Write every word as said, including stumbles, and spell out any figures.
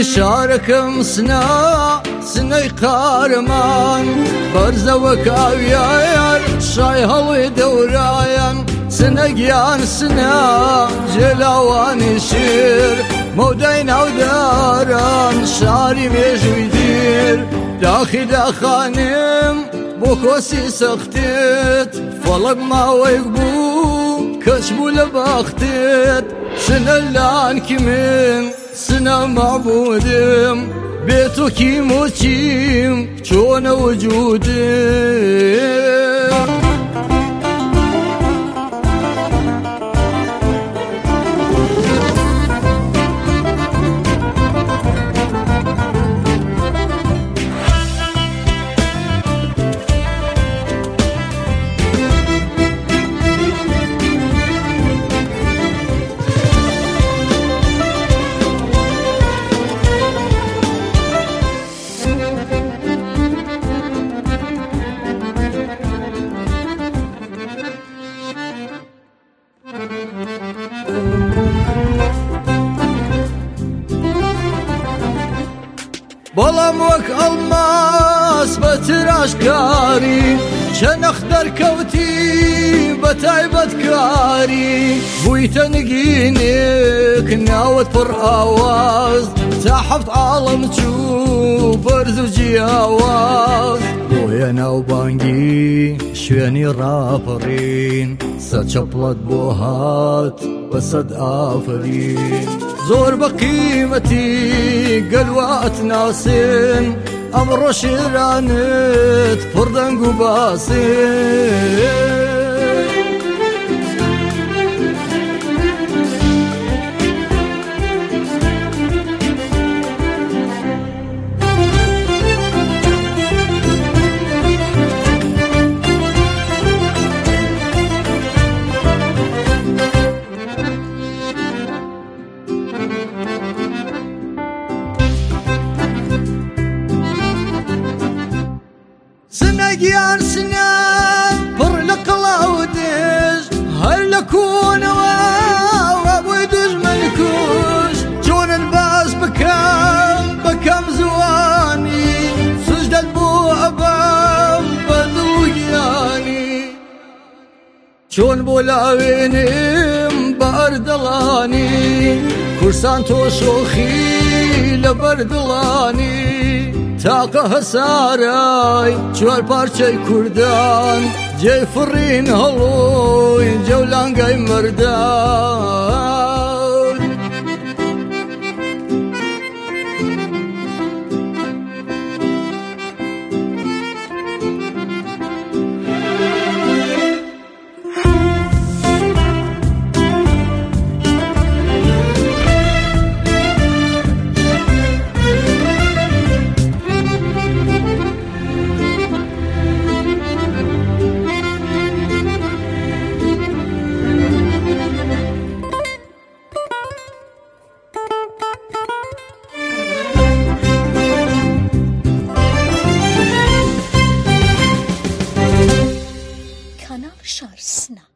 شاركم سنا سنەی قارمان بەرزەوە کاویایان شای هەڵی دەورایان سنەگیان سنا جێلاوانی شێر مەودای ناوداران شاری مێژووی دیر داخی داخانم بۆ کۆسی سەختێت فەڵک ماوەیەک بوو کەچ بوو لە بەختێت سنە لانکی من سنە مەعبودم بێت و کیم و چیم چۆنە وجودم بەڵام وەک ئەڵماس بە تراشکاری چەنەخ دەرکەوتی بە تایبەتکاری بوویتە نگینێک ناوت پڕ ئاواز تا حەفت عاڵەم چوو بەرز و جیاواز بۆیە ناوبانگی شوێنی ڕاپەڕین سەرچەپڵەت بۆ هات بەسەد ئافرین زۆر بە قیمەتی گەلوات ناسێن ئەمڕۆ شێرانت پڕ دەنگ و باسێن سنەگیان سنە پڕ لە قەڵاو دێژ هەر لە کۆنەوە وابووی دوژمن کوش چۆنن باس بکەم بەکەم زوانی سوژدەت بۆ ئەبەم بەدڵگیانی چۆن بۆ لاوێنم بە ئەردەڵانی کورسان تۆ شۆخی لە بەردڵانی تاقە هەسارای چوار پارچەی کوردان جێ فڕین هەڵۆی جەولانگای مەردان Kanal Şarjısına